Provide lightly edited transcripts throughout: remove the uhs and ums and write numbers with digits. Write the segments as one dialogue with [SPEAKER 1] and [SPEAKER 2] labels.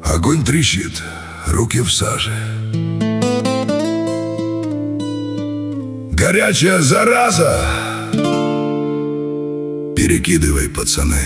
[SPEAKER 1] Огонь трещит, руки в саже. Горячая зараза. Перекидывай, пацаны.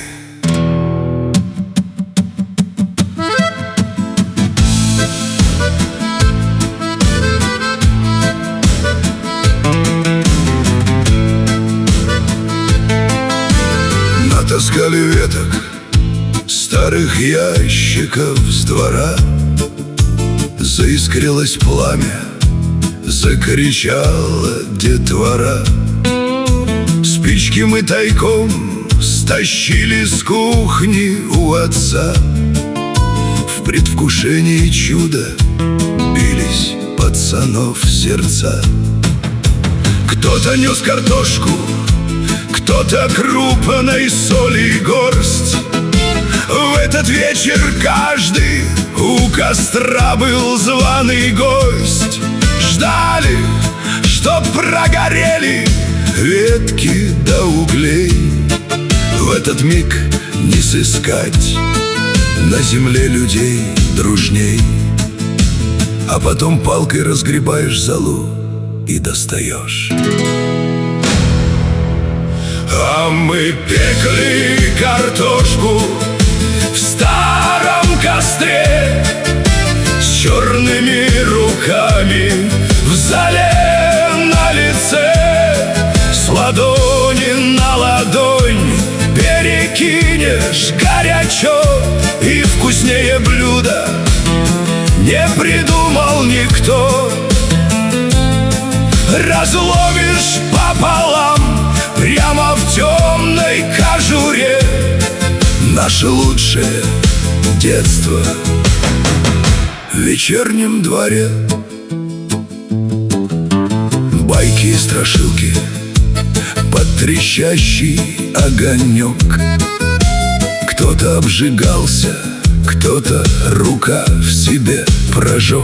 [SPEAKER 1] Натаскали веток, старых ящиков с двора. Заискрилось пламя, закричала детвора. Спички мы тайком стащили с кухни у отца. В предвкушении чуда бились пацанов сердца. Кто-то нес картошку, кто-то крупной соли горсть. В этот вечер каждый у костра был званый гость. Ждали, чтоб прогорели ветки до углей. В этот миг не сыскать на земле людей дружней. А потом палкой разгребаешь золу и достаешь. А мы пекли картошку в старом костре с черными руками в зале на лице. С ладони на ладонь перекинешь горячо, и вкуснее блюда не придумал никто. Разломишь пополам прямо в темной кожуре наше лучшее детство в вечернем дворе. Байки и страшилки под трещащий огонек. Кто-то обжигался, кто-то рука в себе прожег.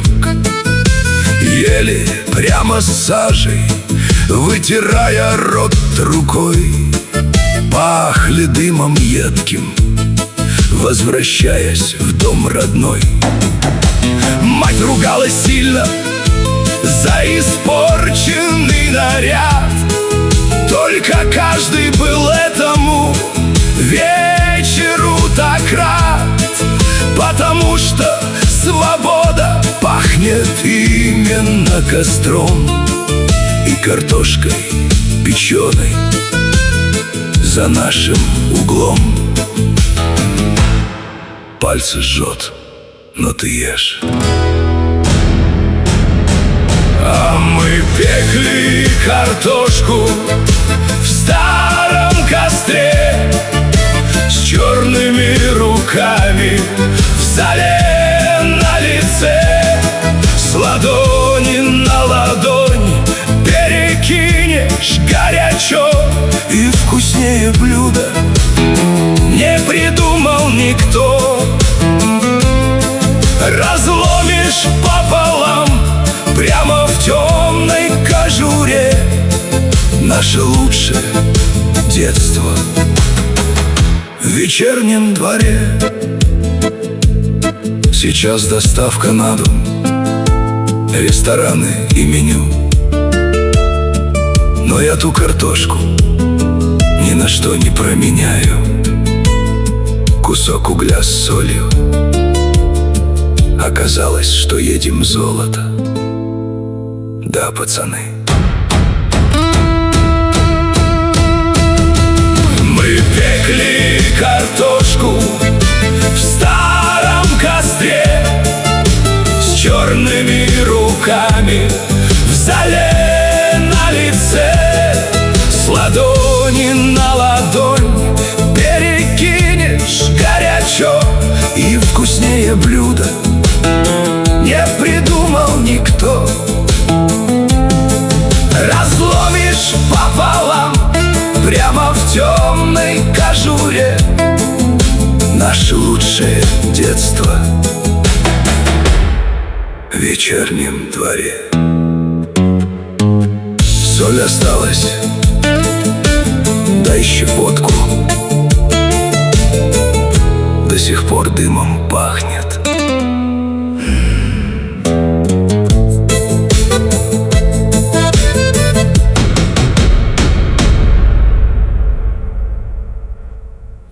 [SPEAKER 1] Ели прямо с сажей, вытирая рот рукой. Пахли дымом едким, возвращаясь в дом родной. Мать ругалась сильно за испорченный наряд. Только каждый был этому вечеру так рад, потому что свобода пахнет именно костром и картошкой печеной за нашим углом. Пальцы жжет, но ты ешь. А мы пекли картошку в старом костре с черными руками в зале на лице. С ладони на ладонь перекинешь горячо, и вкуснее блюда не придумал никто. Разломишь пополам прямо в темной кожуре наше лучшее детство в вечернем дворе. Сейчас доставка на дом, рестораны и меню. Но я ту картошку ни на что не променяю. Кусок угля с солью. Оказалось, что едим золото. Да, пацаны. Мы пекли картошку в старом костре с черными руками в зале на лице. С ладони на ладонь перекинешь горячо, и вкуснее блюда не придумал никто. Разломишь пополам прямо в темной кожуре наше лучшее детство в вечернем дворе. Соль осталась, дай щепотку. До сих пор дымом пахнет.